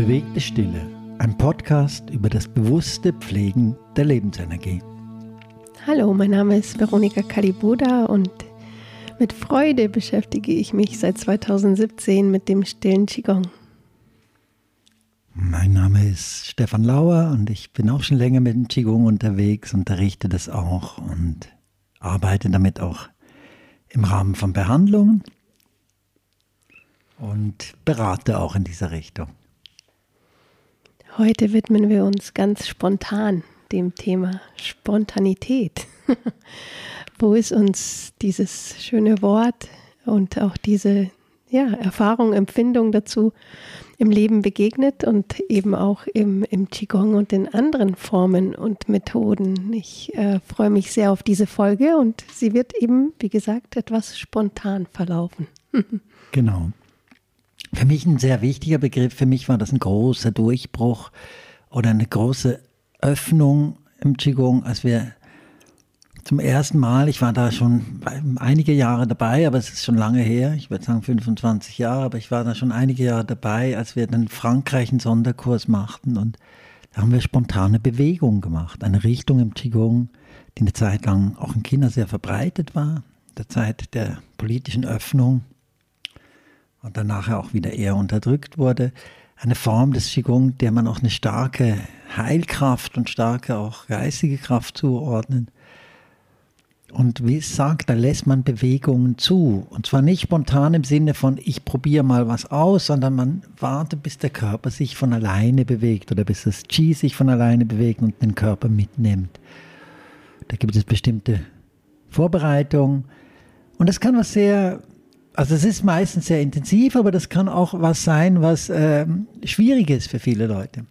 Bewegte Stille, ein Podcast über das bewusste Pflegen der Lebensenergie. Hallo, mein Name ist Veronika Kaliboda und mit Freude beschäftige ich mich seit 2017 mit dem stillen Qigong. Mein Name ist Stefan Lauer und ich bin auch schon länger mit dem Qigong unterwegs, unterrichte das auch und arbeite damit auch im Rahmen von Behandlungen und berate auch in dieser Richtung. Heute widmen wir uns ganz spontan dem Thema Spontanität. Wo ist uns dieses schöne Wort und auch diese Erfahrung, Empfindung dazu im Leben begegnet und eben auch im Qigong und in anderen Formen und Methoden. Ich freue mich sehr auf diese Folge und sie wird eben, wie gesagt, etwas spontan verlaufen. Genau. Für mich ein sehr wichtiger Begriff. Für mich war das ein großer Durchbruch oder eine große Öffnung im Qigong, als wir zum ersten Mal, ich war da schon einige Jahre dabei, aber es ist schon lange her, ich würde sagen 25 Jahre, aber ich war da schon einige Jahre dabei, als wir dann in Frankreich einen Sonderkurs machten und da haben wir spontane Bewegungen gemacht. Eine Richtung im Qigong, die eine Zeit lang auch in China sehr verbreitet war, der Zeit der politischen Öffnung und dann nachher auch wieder eher unterdrückt wurde. Eine Form des Qigong, der man auch eine starke Heilkraft und starke auch geistige Kraft zuordnet. Und wie es sagt, da lässt man Bewegungen zu. Und zwar nicht spontan im Sinne von, ich probiere mal was aus, sondern man wartet, bis der Körper sich von alleine bewegt oder bis das Qi sich von alleine bewegt und den Körper mitnimmt. Da gibt es bestimmte Vorbereitungen. Und das kann was also es ist meistens sehr intensiv, aber das kann auch was sein, was schwierig ist für viele Leute.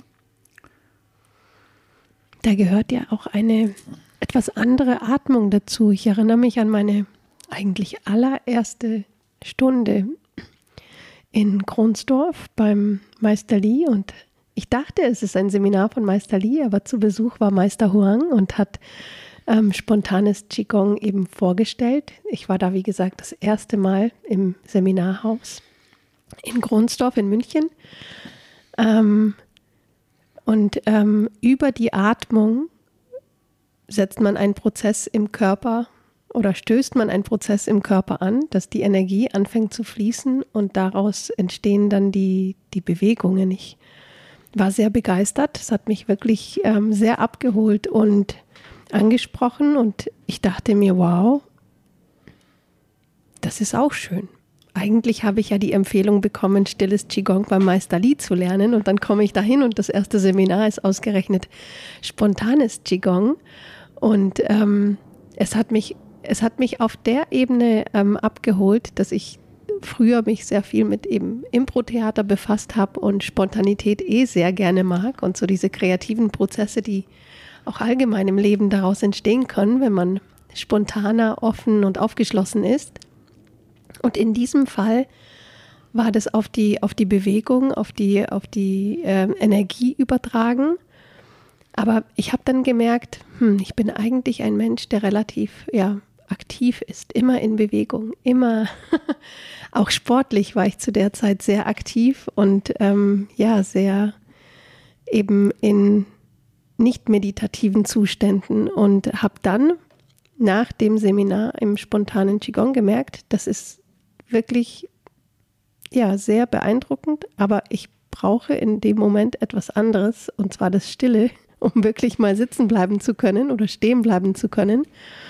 Da gehört ja auch eine etwas andere Atmung dazu. Ich erinnere mich an meine eigentlich allererste Stunde in Kronsdorf beim Meister Li und ich dachte, es ist ein Seminar von Meister Li, aber zu Besuch war Meister Huang und hat spontanes Qigong eben vorgestellt. Ich war da, wie gesagt, das erste Mal im Seminarhaus in Kronsdorf in München. Über die Atmung setzt man einen Prozess im Körper oder stößt man einen Prozess im Körper an, dass die Energie anfängt zu fließen und daraus entstehen dann die Bewegungen. Ich war sehr begeistert. Es hat mich wirklich sehr abgeholt und angesprochen und ich dachte mir, wow, das ist auch schön. Eigentlich habe ich ja die Empfehlung bekommen, stilles Qigong beim Meister Li zu lernen und dann komme ich dahin und das erste Seminar ist ausgerechnet spontanes Qigong und es hat mich auf der Ebene abgeholt, dass ich früher mich sehr viel mit eben Impro-Theater befasst habe und Spontanität sehr gerne mag und so diese kreativen Prozesse, die auch allgemein im Leben daraus entstehen können, wenn man spontaner, offen und aufgeschlossen ist. Und in diesem Fall war das auf die Bewegung, auf die Energie übertragen. Aber ich habe dann gemerkt, ich bin eigentlich ein Mensch, der relativ aktiv ist, immer in Bewegung, immer auch sportlich war ich zu der Zeit sehr aktiv und sehr eben in nicht meditativen Zuständen und habe dann nach dem Seminar im spontanen Qigong gemerkt, das ist wirklich sehr beeindruckend, aber ich brauche in dem Moment etwas anderes und zwar das Stille, um wirklich mal sitzen bleiben zu können oder stehen bleiben zu können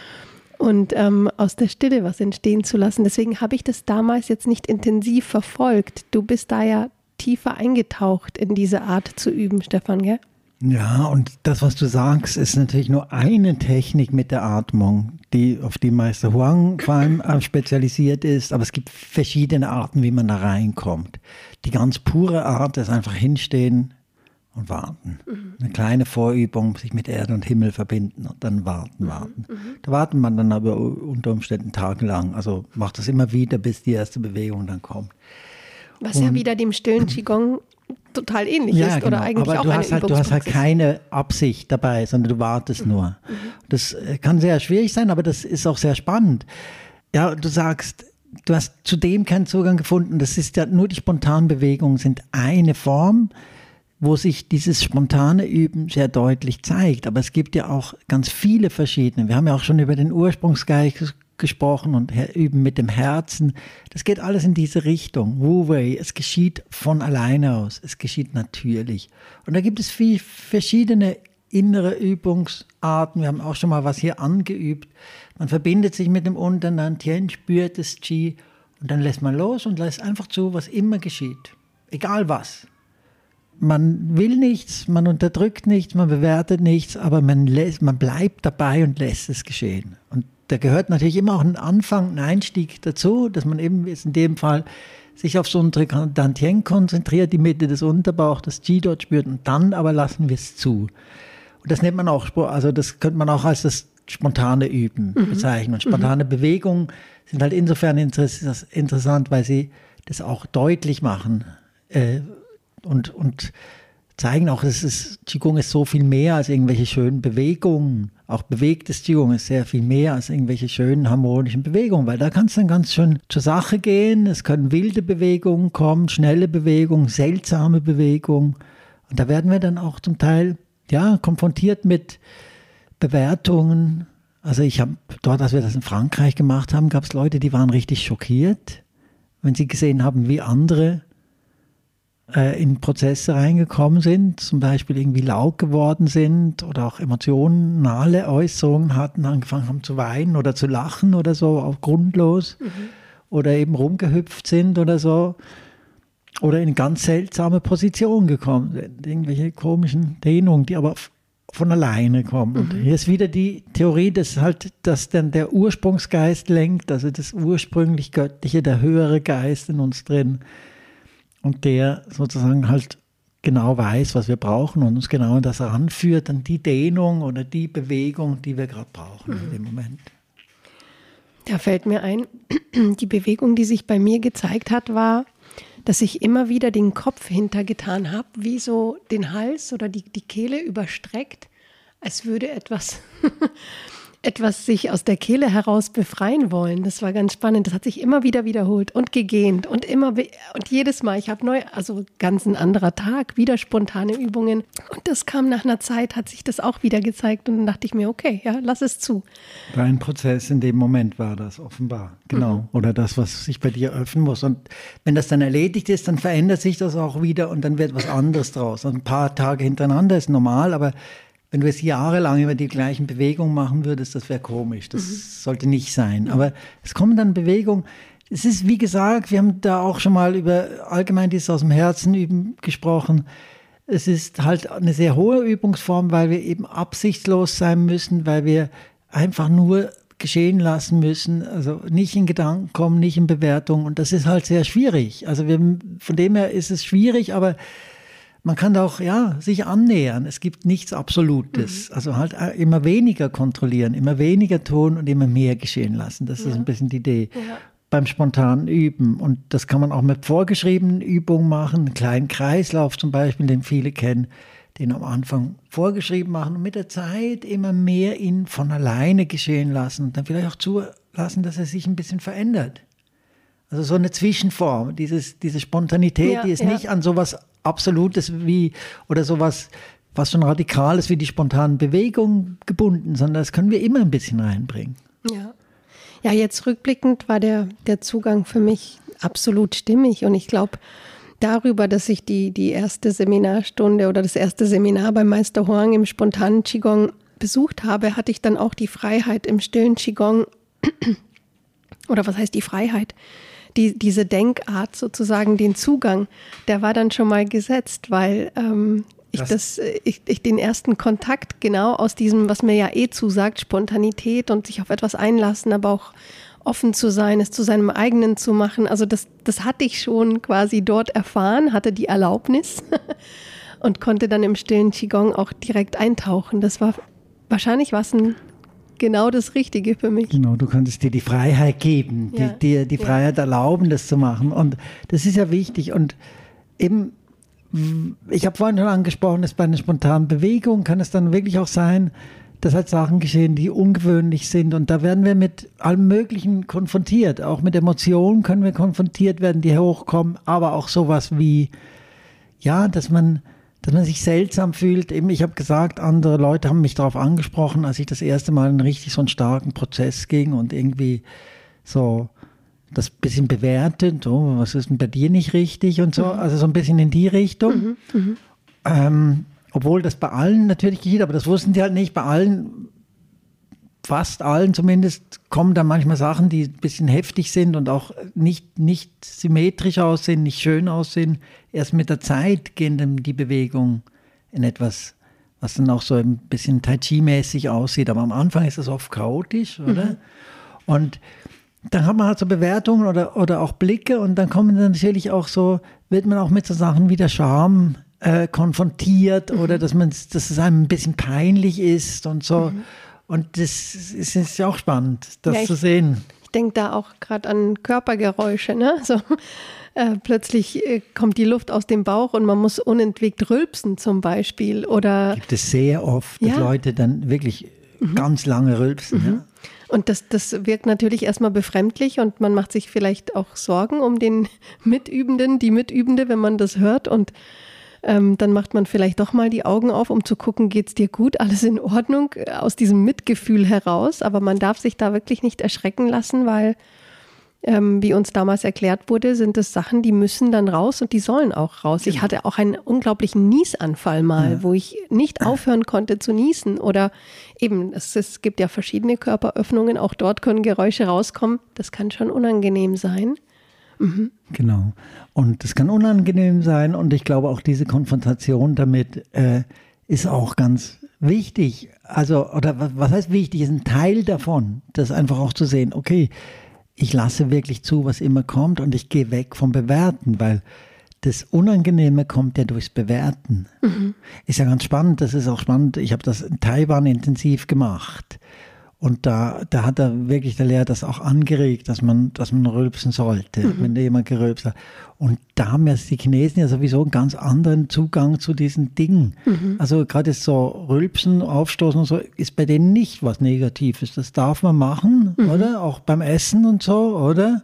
und aus der Stille was entstehen zu lassen. Deswegen habe ich das damals jetzt nicht intensiv verfolgt. Du bist da ja tiefer eingetaucht in diese Art zu üben, Stefan, gell? Ja, und das, was du sagst, ist natürlich nur eine Technik mit der Atmung, auf die Meister Huang vor allem spezialisiert ist. Aber es gibt verschiedene Arten, wie man da reinkommt. Die ganz pure Art ist einfach hinstehen und warten. Eine kleine Vorübung, sich mit Erde und Himmel verbinden und dann warten. Da wartet man dann aber unter Umständen tagelang. Also macht das immer wieder, bis die erste Bewegung dann kommt. Was ja wieder dem stillen Qigong total ähnlich ist genau. Oder eigentlich aber auch du hast halt keine Absicht dabei, sondern du wartest nur. Das kann sehr schwierig sein, aber das ist auch sehr spannend. Ja, du sagst, du hast zudem keinen Zugang gefunden. Das ist ja nur die spontanen Bewegungen sind eine Form. wo sich dieses spontane Üben sehr deutlich zeigt. Aber es gibt ja auch ganz viele verschiedene. Wir haben ja auch schon über den Ursprungsgeist gesprochen und Üben mit dem Herzen. Das geht alles in diese Richtung. Wu Wei, es geschieht von alleine aus. Es geschieht natürlich. Und da gibt es viele verschiedene innere Übungsarten. Wir haben auch schon mal was hier angeübt. Man verbindet sich mit dem unteren Tien, spürt das Qi und dann lässt man los und lässt einfach zu, was immer geschieht. Egal was. Man will nichts, man unterdrückt nichts, man bewertet nichts, aber man bleibt dabei und lässt es geschehen. Und da gehört natürlich immer auch ein Anfang, ein Einstieg dazu, dass man eben jetzt in dem Fall sich auf so unsere Dantien konzentriert, die Mitte des Unterbauchs, das Qi dort spürt und dann aber lassen wir es zu. Und das nennt man auch, also das könnte man auch als das spontane Üben bezeichnen. Und spontane Bewegungen sind halt insofern interessant, weil sie das auch deutlich machen und zeigen auch, Qigong ist so viel mehr als irgendwelche schönen Bewegungen. Auch bewegtes Qigong ist sehr viel mehr als irgendwelche schönen harmonischen Bewegungen, weil da kann es dann ganz schön zur Sache gehen. Es können wilde Bewegungen kommen, schnelle Bewegungen, seltsame Bewegungen. Und da werden wir dann auch zum Teil konfrontiert mit Bewertungen. Also ich habe dort, als wir das in Frankreich gemacht haben, gab es Leute, die waren richtig schockiert, wenn sie gesehen haben, wie andere in Prozesse reingekommen sind, zum Beispiel irgendwie laut geworden sind oder auch emotionale Äußerungen hatten, angefangen haben zu weinen oder zu lachen oder so, auch grundlos, oder eben rumgehüpft sind oder so, oder in ganz seltsame Positionen gekommen sind, irgendwelche komischen Dehnungen, die aber von alleine kommen. Und hier ist wieder die Theorie, dass dann der Ursprungsgeist lenkt, also das ursprünglich Göttliche, der höhere Geist in uns drin, und der sozusagen halt genau weiß, was wir brauchen und uns genau an das heranführt, an die Dehnung oder die Bewegung, die wir gerade brauchen in dem Moment. Da fällt mir ein, die Bewegung, die sich bei mir gezeigt hat, war, dass ich immer wieder den Kopf hintergetan habe, wie so den Hals oder die Kehle überstreckt, als würde etwas sich aus der Kehle heraus befreien wollen. Das war ganz spannend. Das hat sich immer wieder wiederholt und gegähnt und jedes Mal. Ich habe also ganz ein anderer Tag, wieder spontane Übungen. Und das kam nach einer Zeit, hat sich das auch wieder gezeigt und dann dachte ich mir, okay, ja, lass es zu. Dein Prozess in dem Moment war das offenbar, genau. Oder das, was sich bei dir öffnen muss. Und wenn das dann erledigt ist, dann verändert sich das auch wieder und dann wird was anderes draus. Und ein paar Tage hintereinander ist normal, aber wenn du es jahrelang immer die gleichen Bewegungen machen würdest, das wäre komisch. Das sollte nicht sein. Aber es kommen dann Bewegungen. Es ist, wie gesagt, wir haben da auch schon mal über allgemein dieses aus dem Herzen üben gesprochen. Es ist halt eine sehr hohe Übungsform, weil wir eben absichtslos sein müssen, weil wir einfach nur geschehen lassen müssen, also nicht in Gedanken kommen, nicht in Bewertung. Und das ist halt sehr schwierig. Also von dem her ist es schwierig, aber man kann da auch sich annähern. Es gibt nichts Absolutes. Also halt immer weniger kontrollieren, immer weniger tun und immer mehr geschehen lassen. Das ist ein bisschen die Idee beim spontanen Üben. Und das kann man auch mit vorgeschriebenen Übungen machen. Einen kleinen Kreislauf zum Beispiel, den viele kennen, den am Anfang vorgeschrieben machen und mit der Zeit immer mehr ihn von alleine geschehen lassen und dann vielleicht auch zulassen, dass er sich ein bisschen verändert. Also so eine Zwischenform, diese Spontanität, die ist nicht an sowas Absolutes oder sowas, was schon Radikales wie die spontanen Bewegungen gebunden, sondern das können wir immer ein bisschen reinbringen. Ja, jetzt rückblickend war der Zugang für mich absolut stimmig und ich glaube, darüber, dass ich die erste Seminarstunde oder das erste Seminar beim Meister Huang im spontanen Qigong besucht habe, hatte ich dann auch die Freiheit im stillen Qigong, oder was heißt die Freiheit? Diese Denkart sozusagen, den Zugang, der war dann schon mal gesetzt, weil ich den ersten Kontakt genau aus diesem, was mir ja zusagt, Spontanität und sich auf etwas einlassen, aber auch offen zu sein, es zu seinem eigenen zu machen. Also das hatte ich schon quasi dort erfahren, hatte die Erlaubnis und konnte dann im stillen Qigong auch direkt eintauchen. Das war wahrscheinlich genau das Richtige für mich. Genau, du kannst dir die Freiheit geben, dir die Freiheit erlauben, das zu machen. Und das ist ja wichtig. Und eben, ich habe vorhin schon angesprochen, dass bei einer spontanen Bewegung kann es dann wirklich auch sein, dass halt Sachen geschehen, die ungewöhnlich sind. Und da werden wir mit allem Möglichen konfrontiert. Auch mit Emotionen können wir konfrontiert werden, die hochkommen. Aber auch sowas wie, dass man dass man sich seltsam fühlt. Eben, ich habe gesagt, andere Leute haben mich darauf angesprochen, als ich das erste Mal in richtig so einen starken Prozess ging und irgendwie so das bisschen bewertet, oh, was ist denn bei dir nicht richtig und so, also so ein bisschen in die Richtung. Obwohl das bei allen natürlich geschieht, aber das wussten die halt nicht. Bei allen, fast allen zumindest, kommen dann manchmal Sachen, die ein bisschen heftig sind und auch nicht symmetrisch aussehen, nicht schön aussehen. Erst mit der Zeit gehen dann die Bewegungen in etwas, was dann auch so ein bisschen Tai Chi-mäßig aussieht. Aber am Anfang ist das oft chaotisch, oder? Und dann hat man halt so Bewertungen oder auch Blicke und dann kommen dann natürlich auch so, wird man auch mit so Sachen wie der Scham konfrontiert oder dass es einem ein bisschen peinlich ist und so. Und das ist ja auch spannend, das zu sehen. Ich denke da auch gerade an Körpergeräusche, ne? So, plötzlich kommt die Luft aus dem Bauch und man muss unentwegt rülpsen zum Beispiel. Oder gibt es sehr oft, dass Leute dann wirklich ganz lange rülpsen. Ja? Und das wirkt natürlich erstmal befremdlich und man macht sich vielleicht auch Sorgen um den Mitübenden, die Mitübende, wenn man das hört. Und dann macht man vielleicht doch mal die Augen auf, um zu gucken, geht's dir gut, alles in Ordnung, aus diesem Mitgefühl heraus. Aber man darf sich da wirklich nicht erschrecken lassen, weil, wie uns damals erklärt wurde, sind es Sachen, die müssen dann raus und die sollen auch raus. Ich hatte auch einen unglaublichen Niesanfall mal, wo ich nicht aufhören konnte zu niesen. Oder eben, es gibt ja verschiedene Körperöffnungen, auch dort können Geräusche rauskommen. Das kann schon unangenehm sein. Genau. Und das kann unangenehm sein und ich glaube auch diese Konfrontation damit ist auch ganz wichtig. Also, oder was heißt wichtig? Ist ein Teil davon, das einfach auch zu sehen, okay, ich lasse wirklich zu, was immer kommt und ich gehe weg vom Bewerten, weil das Unangenehme kommt ja durchs Bewerten. Ist ja ganz spannend, das ist auch spannend. Ich habe das in Taiwan intensiv gemacht. Und da hat der Lehrer das auch angeregt, dass man rülpsen sollte, wenn da jemand gerülpst hat. Und da haben jetzt die Chinesen ja sowieso einen ganz anderen Zugang zu diesen Dingen. Also gerade so Rülpsen, Aufstoßen und so, ist bei denen nicht was Negatives. Das darf man machen, oder? Auch beim Essen und so, oder?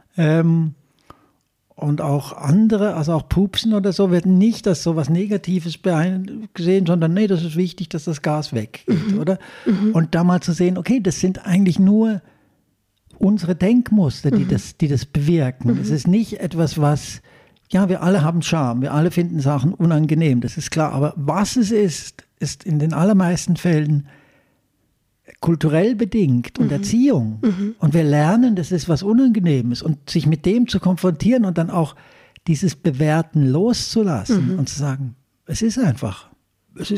Und auch andere, also auch Pupsen oder so, werden nicht als so was Negatives gesehen, sondern nee, das ist wichtig, dass das Gas weggeht, oder? Und da mal zu sehen, okay, das sind eigentlich nur unsere Denkmuster, die das bewirken. Es ist nicht etwas, was, ja, wir alle haben Scham, wir alle finden Sachen unangenehm, das ist klar. Aber was es ist in den allermeisten Fällen kulturell bedingt und Erziehung. Und wir lernen, das ist was Unangenehmes und sich mit dem zu konfrontieren und dann auch dieses Bewerten loszulassen und zu sagen, es ist einfach. Es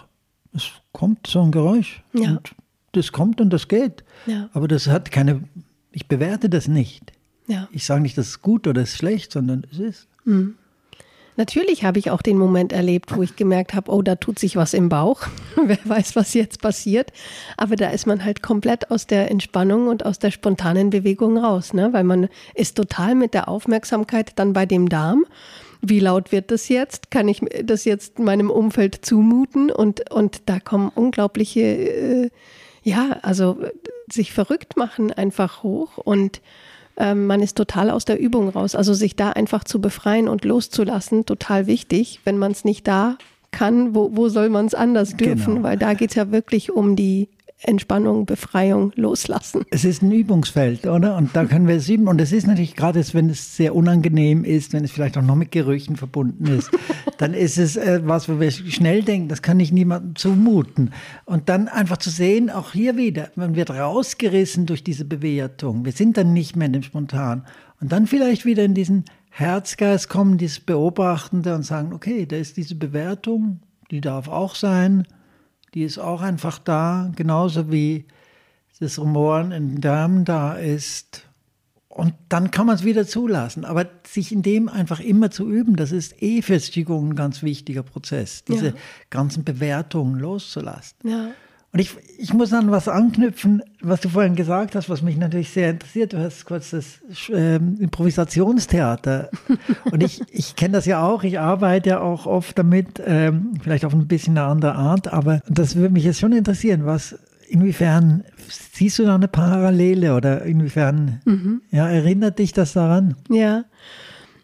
kommt so ein Geräusch und das kommt und das geht. Ja. Aber das hat ich bewerte das nicht. Ja. Ich sage nicht, das ist gut oder das ist schlecht, sondern es ist. Natürlich habe ich auch den Moment erlebt, wo ich gemerkt habe, oh, da tut sich was im Bauch. Wer weiß, was jetzt passiert. Aber da ist man halt komplett aus der Entspannung und aus der spontanen Bewegung raus, ne? Weil man ist total mit der Aufmerksamkeit dann bei dem Darm. Wie laut wird das jetzt? Kann ich das jetzt meinem Umfeld zumuten? Und da kommen unglaubliche, also sich verrückt machen einfach hoch und man ist total aus der Übung raus. Also sich da einfach zu befreien und loszulassen, total wichtig. Wenn man es nicht da kann, wo soll man es anders dürfen? Genau. Weil da geht es ja wirklich um die Entspannung, Befreiung, Loslassen. Es ist ein Übungsfeld, oder? Und da können wir es üben. Und es ist natürlich gerade, wenn es sehr unangenehm ist, wenn es vielleicht auch noch mit Gerüchen verbunden ist, dann ist es was, wo wir schnell denken, das kann ich niemandem zumuten. Und dann einfach zu sehen, auch hier wieder, man wird rausgerissen durch diese Bewertung. Wir sind dann nicht mehr in dem Spontan. Und dann vielleicht wieder in diesen Herzgeist kommen, dieses Beobachtende und sagen, okay, da ist diese Bewertung, die darf auch sein. Die ist auch einfach da, genauso wie das Rumoren in den Darmen da ist. Und dann kann man es wieder zulassen. Aber sich in dem einfach immer zu üben, das ist für Qigong ein ganz wichtiger Prozess, diese ganzen Bewertungen loszulassen. Ja. Und ich muss an was anknüpfen, was du vorhin gesagt hast, was mich natürlich sehr interessiert. Du hast kurz das Improvisationstheater. Und ich kenne das ja auch. Ich arbeite ja auch oft damit, vielleicht auf ein bisschen eine andere Art. Aber das würde mich jetzt schon interessieren. Inwiefern siehst du da eine Parallele oder inwiefern erinnert dich das daran? Ja.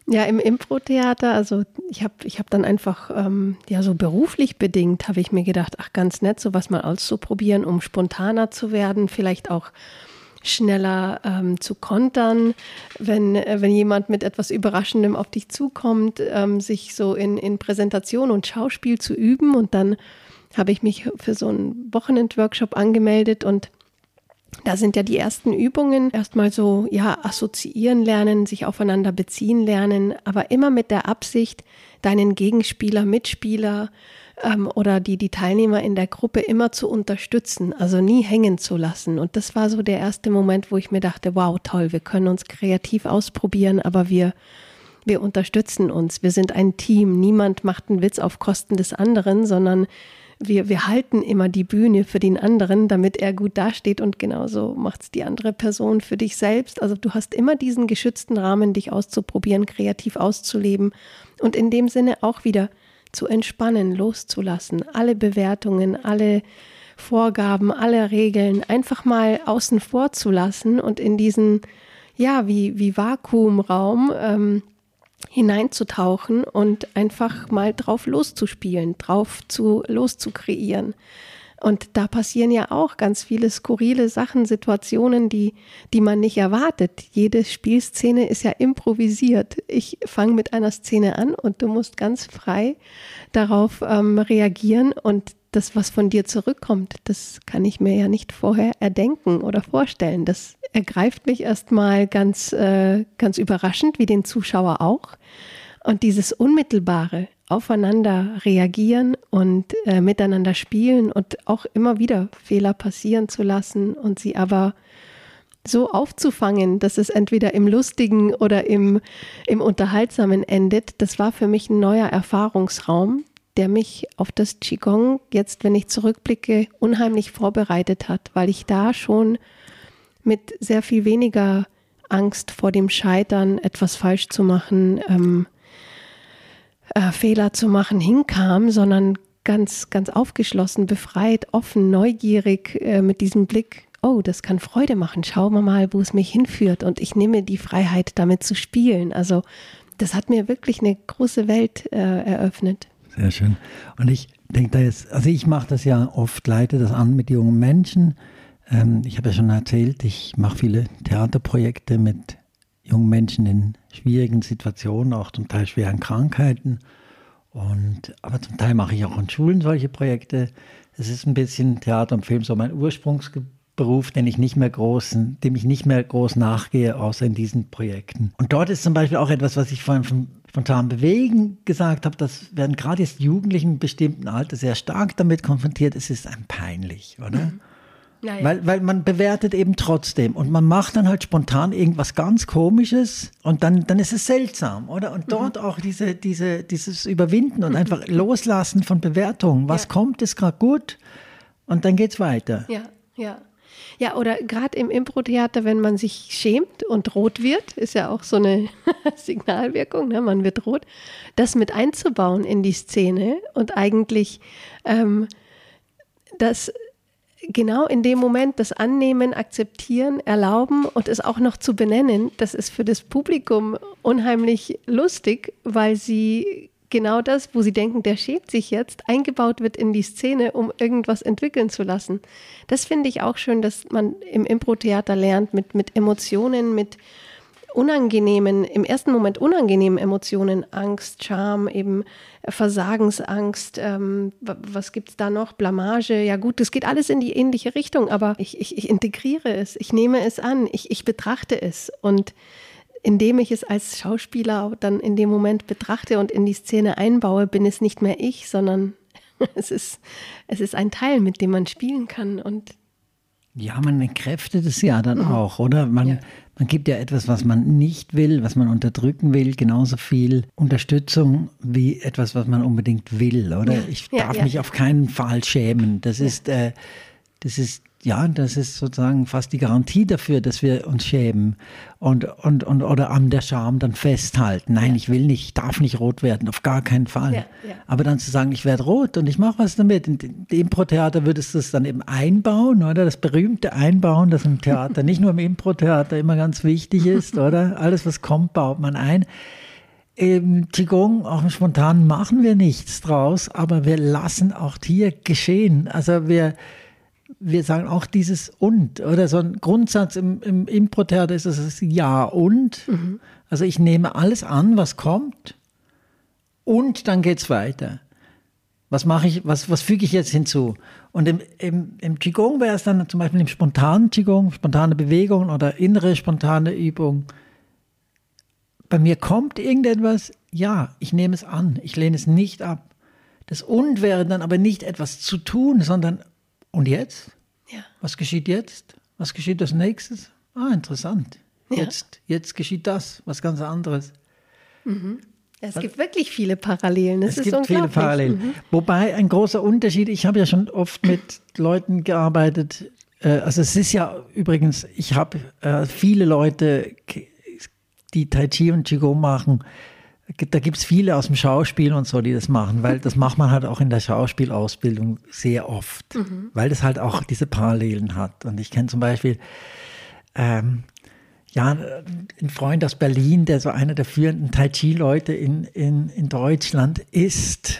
Ja, im Impro-Theater, also ich hab dann einfach, so beruflich bedingt, habe ich mir gedacht, ach ganz nett, sowas mal auszuprobieren, um spontaner zu werden, vielleicht auch schneller zu kontern, wenn jemand mit etwas Überraschendem auf dich zukommt, sich so in Präsentation und Schauspiel zu üben. Und dann habe ich mich für so einen Wochenend-Workshop angemeldet und da sind ja die ersten Übungen erstmal so, assoziieren lernen, sich aufeinander beziehen lernen, aber immer mit der Absicht, deinen Gegenspieler, Mitspieler oder die Teilnehmer in der Gruppe immer zu unterstützen, also nie hängen zu lassen. Und das war so der erste Moment, wo ich mir dachte, wow, toll, wir können uns kreativ ausprobieren, aber wir unterstützen uns. Wir sind ein Team. Niemand macht einen Witz auf Kosten des anderen, sondern wir halten immer die Bühne für den anderen, damit er gut dasteht und genauso macht es die andere Person für dich selbst. Also du hast immer diesen geschützten Rahmen, dich auszuprobieren, kreativ auszuleben und in dem Sinne auch wieder zu entspannen, loszulassen. Alle Bewertungen, alle Vorgaben, alle Regeln einfach mal außen vor zu lassen und in diesen, wie Vakuumraum hineinzutauchen und einfach mal drauf loszuspielen, loszukreieren. Und da passieren ja auch ganz viele skurrile Sachen, Situationen, die man nicht erwartet. Jede Spielszene ist ja improvisiert. Ich fange mit einer Szene an und du musst ganz frei darauf reagieren und das, was von dir zurückkommt, das kann ich mir ja nicht vorher erdenken oder vorstellen. Das ergreift mich erstmal ganz überraschend, wie den Zuschauer auch. Und dieses unmittelbare Aufeinander reagieren und miteinander spielen und auch immer wieder Fehler passieren zu lassen und sie aber so aufzufangen, dass es entweder im Lustigen oder im Unterhaltsamen endet, das war für mich ein neuer Erfahrungsraum, der mich auf das Qigong jetzt, wenn ich zurückblicke, unheimlich vorbereitet hat, weil ich da schon mit sehr viel weniger Angst vor dem Scheitern, etwas falsch zu machen, Fehler zu machen, hinkam, sondern ganz, ganz aufgeschlossen, befreit, offen, neugierig mit diesem Blick, oh, das kann Freude machen, schauen wir mal, wo es mich hinführt und ich nehme die Freiheit, damit zu spielen. Also das hat mir wirklich eine große Welt eröffnet. Sehr schön. Und ich denke da jetzt, also ich mache das ja oft, leite das an mit jungen Menschen. Ich habe ja schon erzählt, ich mache viele Theaterprojekte mit jungen Menschen in schwierigen Situationen, auch zum Teil schweren Krankheiten. Aber zum Teil mache ich auch in Schulen solche Projekte. Es ist ein bisschen Theater und Film so mein Ursprungsberuf, dem ich nicht mehr groß nachgehe, außer in diesen Projekten. Und dort ist zum Beispiel auch etwas, was ich vorhin von spontan bewegen gesagt habe, das werden gerade jetzt Jugendlichen im bestimmten Alter sehr stark damit konfrontiert. Es ist einem peinlich, oder? Mhm. Ja. Weil man bewertet eben trotzdem und man macht dann halt spontan irgendwas ganz Komisches und dann ist es seltsam, oder? Und dort auch dieses Überwinden und einfach Loslassen von Bewertungen. Was kommt, ist gerade gut und dann geht's weiter. Ja. Ja, oder gerade im Impro-Theater, wenn man sich schämt und rot wird, ist ja auch so eine Signalwirkung, ne? Man wird rot, das mit einzubauen in die Szene und eigentlich das genau in dem Moment das Annehmen, Akzeptieren, Erlauben und es auch noch zu benennen, das ist für das Publikum unheimlich lustig, weil sie genau das, wo sie denken, der schämt sich jetzt, eingebaut wird in die Szene, um irgendwas entwickeln zu lassen. Das finde ich auch schön, dass man im Impro-Theater lernt, mit Emotionen, mit unangenehmen, im ersten Moment unangenehmen Emotionen, Angst, Scham, eben Versagensangst, was gibt es da noch, Blamage, ja gut, das geht alles in die ähnliche Richtung, aber ich integriere es, ich nehme es an, ich betrachte es und indem ich es als Schauspieler dann in dem Moment betrachte und in die Szene einbaue, bin es nicht mehr ich, sondern es ist ein Teil, mit dem man spielen kann. Und ja, man entkräftet es ja dann auch, oder? Man gibt ja etwas, was man nicht will, was man unterdrücken will, genauso viel Unterstützung wie etwas, was man unbedingt will, oder? Ich darf mich auf keinen Fall schämen. Das ist sozusagen fast die Garantie dafür, dass wir uns schämen oder an der Scham dann festhalten. Nein, ich will nicht, ich darf nicht rot werden, auf gar keinen Fall. Ja. Aber dann zu sagen, ich werde rot und ich mache was damit. Im Impro-Theater würdest du es dann eben einbauen, oder? Das berühmte Einbauen, das im Theater, nicht nur im Impro-Theater immer ganz wichtig ist, oder? Alles, was kommt, baut man ein. im Qigong, auch im Spontanen, machen wir nichts draus, aber wir lassen auch hier geschehen. Also wir sagen auch dieses und, oder so ein Grundsatz im Impro-Theater ist es ja und. Also ich nehme alles an, was kommt und dann geht's weiter. Was mache ich, was füge ich jetzt hinzu? Und im Qigong wäre es dann zum Beispiel im spontanen Qigong, spontane Bewegungen oder innere spontane Übung. Bei mir kommt irgendetwas, ja, ich nehme es an, ich lehne es nicht ab. Das und wäre dann aber nicht etwas zu tun, sondern und jetzt? Ja. Was geschieht jetzt? Was geschieht als nächstes? Ah, interessant. Ja. Jetzt geschieht das, was ganz anderes. Es gibt wirklich viele Parallelen. Es gibt viele Parallelen. Wobei ein großer Unterschied, ich habe ja schon oft mit Leuten gearbeitet, also es ist ja übrigens, ich habe viele Leute, die Tai Chi und Qigong machen, da gibt es viele aus dem Schauspiel und so, die das machen, weil das macht man halt auch in der Schauspielausbildung sehr oft, weil das halt auch diese Parallelen hat. Und ich kenne zum Beispiel einen Freund aus Berlin, der so einer der führenden Tai Chi-Leute in Deutschland ist,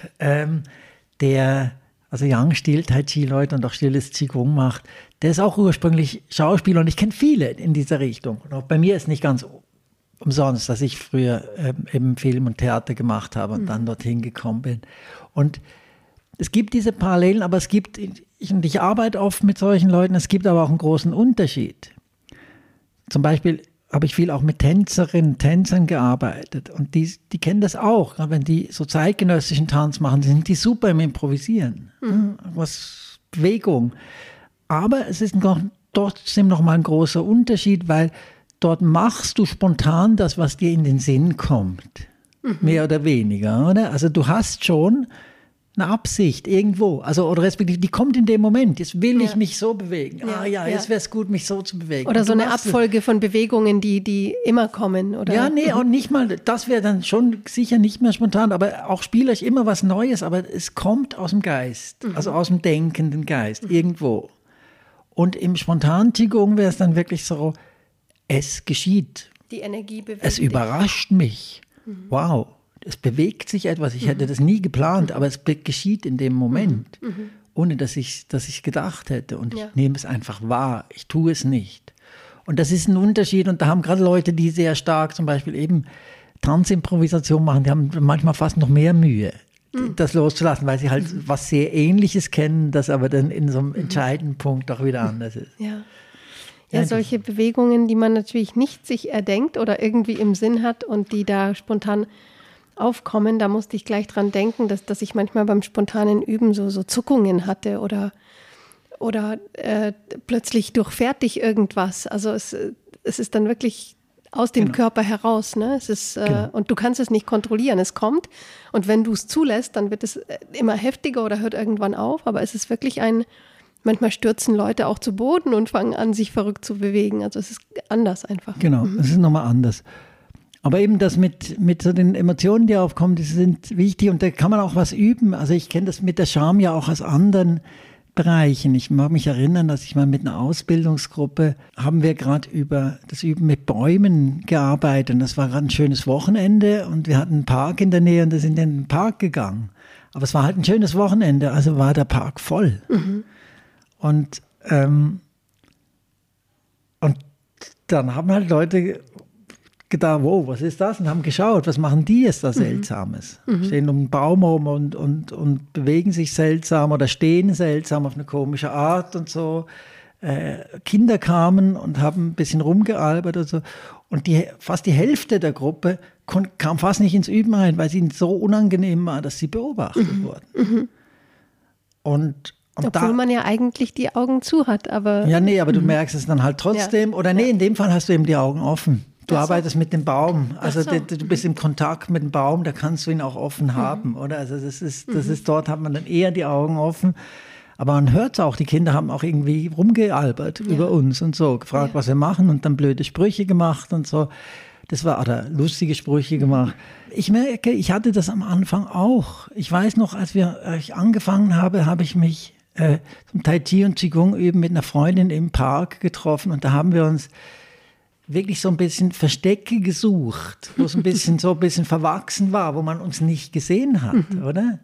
der also Yang-Stil Tai Chi-Leute und auch stilles Qigong macht. Der ist auch ursprünglich Schauspieler und ich kenne viele in dieser Richtung. Und auch bei mir ist nicht ganz umsonst, dass ich früher eben Film und Theater gemacht habe und dann dorthin gekommen bin. Und es gibt diese Parallelen, aber es gibt, ich arbeite oft mit solchen Leuten, es gibt aber auch einen großen Unterschied. Zum Beispiel habe ich viel auch mit Tänzerinnen, Tänzern gearbeitet und die kennen das auch. Wenn die so zeitgenössischen Tanz machen, sind die super im Improvisieren. Was Bewegung. Aber es ist trotzdem noch mal ein großer Unterschied, weil dort machst du spontan das, was dir in den Sinn kommt. Mehr oder weniger, oder? Also du hast schon eine Absicht irgendwo. Also, oder respektive, die kommt in dem Moment. Jetzt will ich mich so bewegen. Jetzt wäre es gut, mich so zu bewegen. Oder so eine Abfolge von Bewegungen, die immer kommen. Oder? Ja, nee, und nicht mal, das wäre dann schon sicher nicht mehr spontan, aber auch spielerisch immer was Neues, aber es kommt aus dem Geist, also aus dem denkenden Geist, irgendwo. Und im spontanen Qigong wäre es dann wirklich so, es geschieht. Die Energie bewegt Es überrascht mich. Wow, es bewegt sich etwas. Ich hätte das nie geplant, aber es geschieht in dem Moment, ohne dass ich gedacht hätte. Und ich nehme es einfach wahr. Ich tue es nicht. Und das ist ein Unterschied. Und da haben gerade Leute, die sehr stark zum Beispiel eben Tanzimprovisation machen, die haben manchmal fast noch mehr Mühe, das loszulassen, weil sie halt was sehr Ähnliches kennen, das aber dann in so einem entscheidenden Punkt auch wieder anders ist. Ja, solche Bewegungen, die man natürlich nicht sich erdenkt oder irgendwie im Sinn hat und die da spontan aufkommen, da musste ich gleich dran denken, dass ich manchmal beim spontanen Üben so Zuckungen hatte oder plötzlich durchfährt dich irgendwas. Also es ist dann wirklich aus dem Körper heraus. Ne? Es ist, und du kannst es nicht kontrollieren. Es kommt und wenn du es zulässt, dann wird es immer heftiger oder hört irgendwann auf. Aber es ist wirklich manchmal stürzen Leute auch zu Boden und fangen an, sich verrückt zu bewegen. Also es ist anders einfach. Genau, es ist nochmal anders. Aber eben das mit so den Emotionen, die aufkommen, die sind wichtig und da kann man auch was üben. Also ich kenne das mit der Scham ja auch aus anderen Bereichen. Ich mag mich erinnern, dass ich mal mit einer Ausbildungsgruppe, haben wir gerade über das Üben mit Bäumen gearbeitet. Und das war gerade ein schönes Wochenende und wir hatten einen Park in der Nähe und da sind in den Park gegangen. Aber es war halt ein schönes Wochenende, also war der Park voll. Und dann haben halt Leute gedacht, wow, was ist das? Und haben geschaut, was machen die jetzt da Seltsames? Stehen um einen Baum rum und bewegen sich seltsam oder stehen seltsam auf eine komische Art und so. Kinder kamen und haben ein bisschen rumgealbert und so. Und fast die Hälfte der Gruppe kam fast nicht ins Üben rein, weil es ihnen so unangenehm war, dass sie beobachtet wurden. Obwohl man ja eigentlich die Augen zu hat, aber... Ja, nee, aber du merkst es dann halt trotzdem. Oder nee, in dem Fall hast du eben die Augen offen. Du arbeitest mit dem Baum. Also du bist im Kontakt mit dem Baum, da kannst du ihn auch offen haben, oder? Also das ist dort hat man dann eher die Augen offen. Aber man hört es auch, die Kinder haben auch irgendwie rumgealbert über uns und so, gefragt, was wir machen und dann blöde Sprüche gemacht und so. Oder lustige Sprüche gemacht. Ich merke, ich hatte das am Anfang auch. Ich weiß noch, als ich angefangen habe ich mich zum Tai Chi und Qigong üben mit einer Freundin im Park getroffen und da haben wir uns wirklich so ein bisschen Verstecke gesucht, wo es ein bisschen verwachsen war, wo man uns nicht gesehen hat, oder?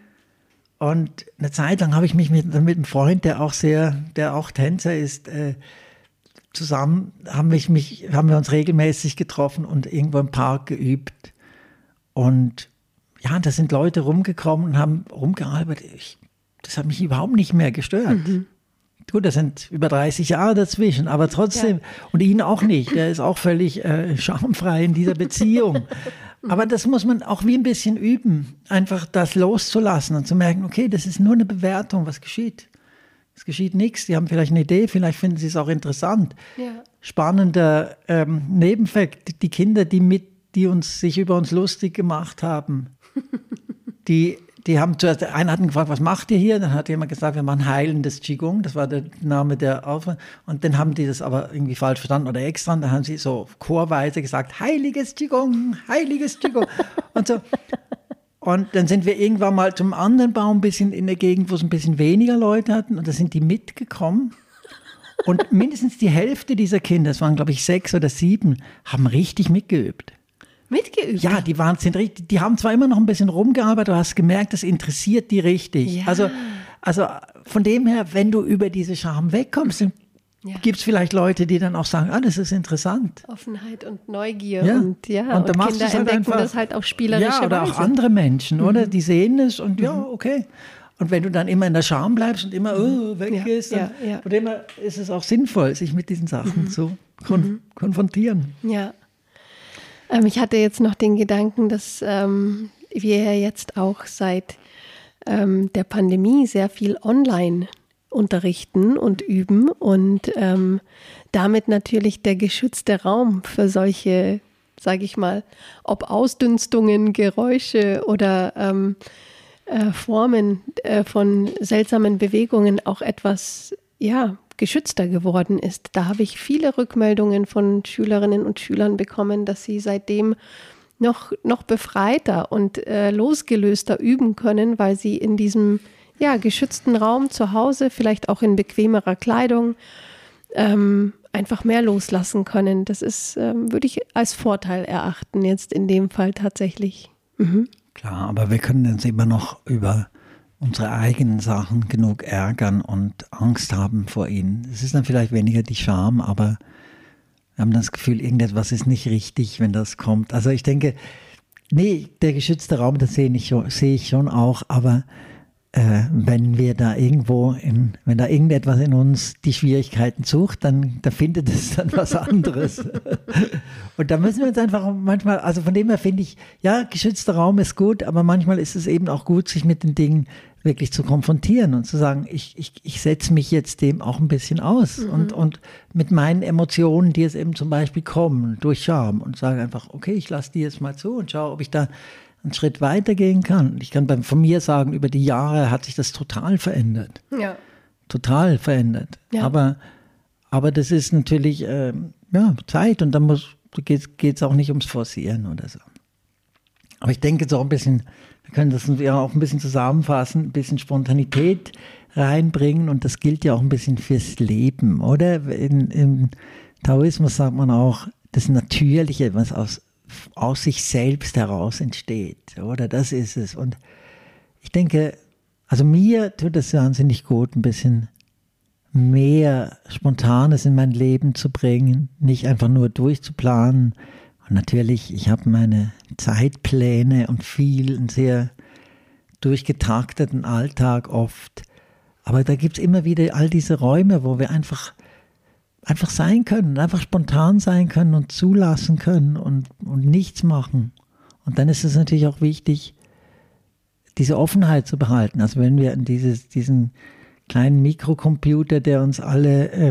Und eine Zeit lang habe ich mich mit einem Freund, der auch Tänzer ist, zusammen haben wir uns regelmäßig getroffen und irgendwo im Park geübt. Und ja, da sind Leute rumgekommen und haben rumgearbeitet. Das hat mich überhaupt nicht mehr gestört. Gut, das sind über 30 Jahre dazwischen, aber trotzdem, und ihn auch nicht, der ist auch völlig schamfrei in dieser Beziehung. Aber das muss man auch wie ein bisschen üben, einfach das loszulassen und zu merken, okay, das ist nur eine Bewertung, was geschieht. Es geschieht nichts, die haben vielleicht eine Idee, vielleicht finden sie es auch interessant. Ja. Spannender Nebenfakt, die Kinder, die sich über uns lustig gemacht haben, die haben zuerst, einer hat gefragt, was macht ihr hier? Dann hat jemand gesagt, wir machen heilendes Qigong. Das war der Name der Aufnahme. Und dann haben die das aber irgendwie falsch verstanden oder extra. Dann haben sie so chorweise gesagt, heiliges Qigong, heiliges Qigong. Und so. Und dann sind wir irgendwann mal zum anderen Baum ein bisschen in der Gegend, wo es ein bisschen weniger Leute hatten. Und da sind die mitgekommen. Und mindestens die Hälfte dieser Kinder, es waren glaube ich 6 oder 7, haben richtig mitgeübt. Mitgeübt? Ja, die haben zwar immer noch ein bisschen rumgearbeitet, du hast gemerkt, das interessiert die richtig. Ja. Also von dem her, wenn du über diese Scham wegkommst, dann gibt es vielleicht Leute, die dann auch sagen, das ist interessant. Offenheit und Neugier und Kinder entdecken das halt auf spielerische Weise. Ja, oder auch andere Menschen, oder? Die sehen es und okay. Und wenn du dann immer in der Scham bleibst und immer weggehst, von dem her ist es auch sinnvoll, sich mit diesen Sachen zu konfrontieren. Ja. Ich hatte jetzt noch den Gedanken, dass wir ja jetzt auch seit der Pandemie sehr viel online unterrichten und üben und damit natürlich der geschützte Raum für solche, sage ich mal, ob Ausdünstungen, Geräusche oder Formen von seltsamen Bewegungen auch etwas, geschützter geworden ist. Da habe ich viele Rückmeldungen von Schülerinnen und Schülern bekommen, dass sie seitdem noch befreiter und losgelöster üben können, weil sie in diesem geschützten Raum zu Hause, vielleicht auch in bequemerer Kleidung, einfach mehr loslassen können. Das ist, würde ich als Vorteil erachten, jetzt in dem Fall tatsächlich. Klar, aber wir können uns immer noch über unsere eigenen Sachen genug ärgern und Angst haben vor ihnen. Es ist dann vielleicht weniger die Scham, aber wir haben das Gefühl, irgendetwas ist nicht richtig, wenn das kommt. Also ich denke, der geschützte Raum, das sehe ich schon auch, aber wenn wir da wenn da irgendetwas in uns die Schwierigkeiten sucht, da findet es dann was anderes. Und da müssen wir uns einfach manchmal, also von dem her finde ich, geschützter Raum ist gut, aber manchmal ist es eben auch gut, sich mit den Dingen wirklich zu konfrontieren und zu sagen, ich setze mich jetzt dem auch ein bisschen aus und mit meinen Emotionen, die jetzt eben zum Beispiel kommen, durch Scham und sage einfach, okay, ich lasse die jetzt mal zu und schaue, ob ich da einen Schritt weitergehen kann. Ich kann von mir sagen, über die Jahre hat sich das total verändert. Ja. Total verändert. Ja. Aber das ist natürlich Zeit und dann geht es auch nicht ums Forcieren oder so. Aber ich denke so ein bisschen, wir können das ja auch ein bisschen zusammenfassen, ein bisschen Spontanität reinbringen und das gilt ja auch ein bisschen fürs Leben, oder? Im Taoismus sagt man auch, das Natürliche, was aus sich selbst heraus entsteht, oder? Das ist es. Und ich denke, also mir tut es wahnsinnig gut, ein bisschen mehr Spontanes in mein Leben zu bringen, nicht einfach nur durchzuplanen. Und natürlich, ich habe meine Zeitpläne und einen sehr durchgetakteten Alltag oft. Aber da gibt es immer wieder all diese Räume, wo wir einfach sein können, einfach spontan sein können und zulassen können und nichts machen. Und dann ist es natürlich auch wichtig, diese Offenheit zu behalten. Also wenn wir an diesen kleinen Mikrocomputer, der uns alle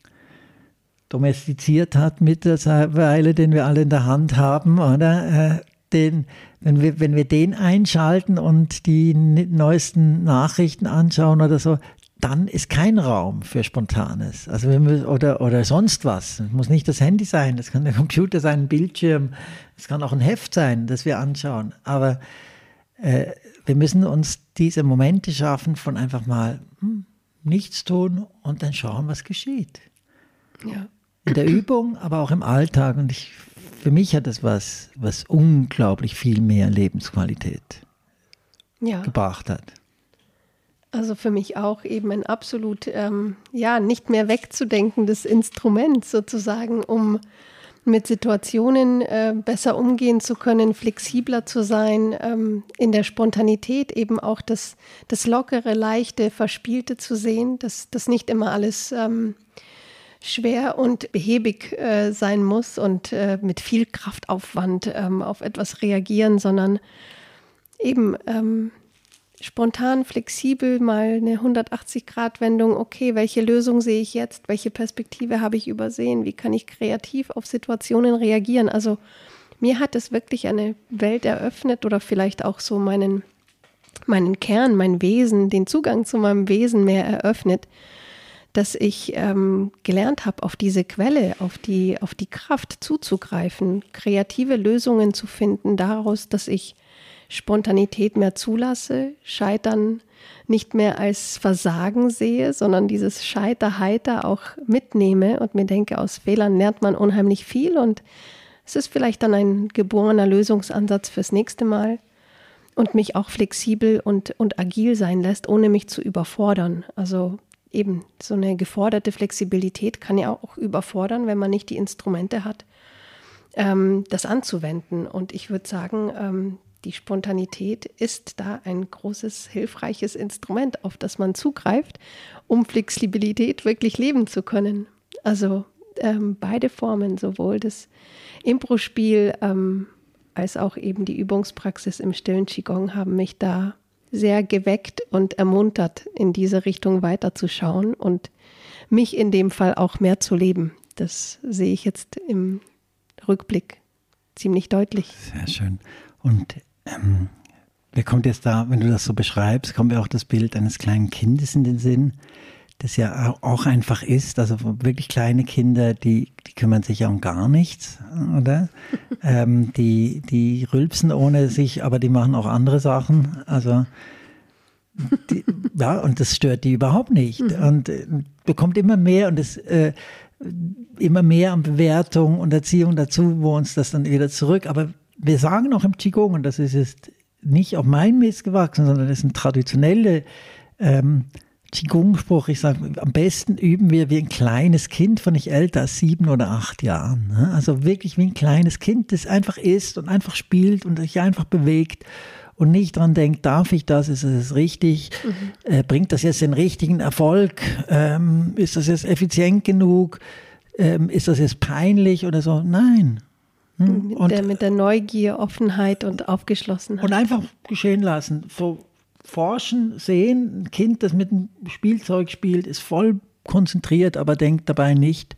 domestiziert hat mittlerweile, den wir alle in der Hand haben, oder? Wenn wir den einschalten und die neuesten Nachrichten anschauen oder so, dann ist kein Raum für Spontanes. Also oder sonst was. Es muss nicht das Handy sein, das kann der Computer sein, ein Bildschirm, es kann auch ein Heft sein, das wir anschauen. Aber wir müssen uns diese Momente schaffen von einfach mal nichts tun und dann schauen, was geschieht. Ja. in der Übung, aber auch im Alltag. Und für mich hat das was unglaublich viel mehr Lebensqualität gebracht hat. Also für mich auch eben ein absolut, nicht mehr wegzudenkendes Instrument sozusagen, um mit Situationen besser umgehen zu können, flexibler zu sein, in der Spontanität eben auch das Lockere, Leichte, Verspielte zu sehen, dass das nicht immer alles schwer und behäbig sein muss und mit viel Kraftaufwand auf etwas reagieren, sondern eben spontan, flexibel, mal eine 180-Grad-Wendung. Okay, welche Lösung sehe ich jetzt? Welche Perspektive habe ich übersehen? Wie kann ich kreativ auf Situationen reagieren? Also mir hat es wirklich eine Welt eröffnet oder vielleicht auch so meinen Kern, mein Wesen, den Zugang zu meinem Wesen mehr eröffnet, dass ich gelernt habe, auf diese Quelle, auf die Kraft zuzugreifen, kreative Lösungen zu finden daraus, dass ich Spontanität mehr zulasse, Scheitern nicht mehr als Versagen sehe, sondern dieses Scheiter-Heiter auch mitnehme und mir denke, aus Fehlern lernt man unheimlich viel und es ist vielleicht dann ein geborener Lösungsansatz fürs nächste Mal und mich auch flexibel und agil sein lässt, ohne mich zu überfordern. Also eben so eine geforderte Flexibilität kann ja auch überfordern, wenn man nicht die Instrumente hat, das anzuwenden. Und ich würde sagen, die Spontanität ist da ein großes, hilfreiches Instrument, auf das man zugreift, um Flexibilität wirklich leben zu können. Also beide Formen, sowohl das Impro-Spiel als auch eben die Übungspraxis im stillen Qigong haben mich da sehr geweckt und ermuntert, in diese Richtung weiterzuschauen und mich in dem Fall auch mehr zu leben. Das sehe ich jetzt im Rückblick ziemlich deutlich. Sehr schön. Und mir kommt jetzt da, wenn du das so beschreibst, kommt mir auch das Bild eines kleinen Kindes in den Sinn, das ja auch einfach ist. Also wirklich kleine Kinder, die kümmern sich ja um gar nichts, oder? Die rülpsen ohne sich, aber die machen auch andere Sachen. Also und das stört die überhaupt nicht. Und bekommt immer mehr und es immer mehr an Bewertung und Erziehung dazu, wo uns das dann wieder zurück. Aber wir sagen auch im Qigong, und das ist jetzt nicht auf mein Mist gewachsen, sondern das ist ein traditioneller Qigong-Spruch. Ich sage, am besten üben wir wie ein kleines Kind von nicht älter als 7 oder 8 Jahren. Ne? Also wirklich wie ein kleines Kind, das einfach ist und einfach spielt und sich einfach bewegt und nicht dran denkt, darf ich das, ist das richtig, bringt das jetzt den richtigen Erfolg, ist das jetzt effizient genug, ist das jetzt peinlich oder so? Nein. Mit der Neugier, Offenheit und Aufgeschlossenheit. Und einfach geschehen lassen. So forschen, sehen, ein Kind, das mit einem Spielzeug spielt, ist voll konzentriert, aber denkt dabei nicht,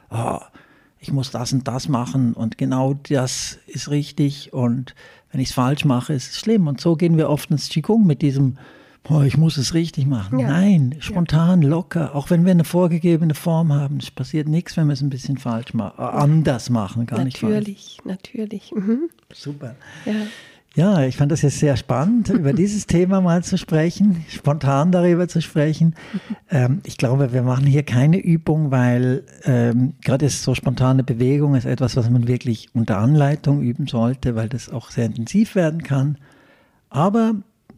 ich muss das und das machen und genau das ist richtig und wenn ich es falsch mache, ist es schlimm. Und so gehen wir oft ins Qigong mit diesem, ich muss es richtig machen. Ja. Nein, spontan, locker, auch wenn wir eine vorgegebene Form haben. Es passiert nichts, wenn wir es ein bisschen falsch machen, anders machen, gar nicht falsch. Natürlich. Super. Ja, ich fand das jetzt sehr spannend, über dieses Thema mal zu sprechen, spontan darüber zu sprechen. Ich glaube, wir machen hier keine Übung, weil gerade so spontane Bewegung ist etwas, was man wirklich unter Anleitung üben sollte, weil das auch sehr intensiv werden kann. Aber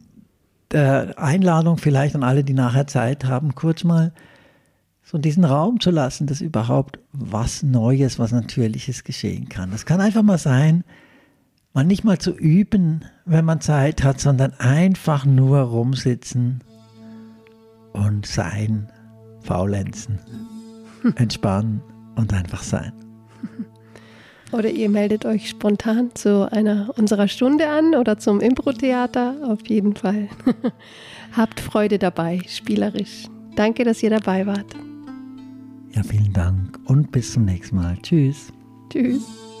der Einladung vielleicht an alle, die nachher Zeit haben, kurz mal so diesen Raum zu lassen, dass überhaupt was Neues, was Natürliches geschehen kann. Das kann einfach mal sein, man nicht mal zu üben, wenn man Zeit hat, sondern einfach nur rumsitzen und sein, faulenzen, entspannen und einfach sein. Oder ihr meldet euch spontan zu einer unserer Stunde an oder zum Impro-Theater. Auf jeden Fall. Habt Freude dabei, spielerisch. Danke, dass ihr dabei wart. Ja, vielen Dank und bis zum nächsten Mal. Tschüss. Tschüss.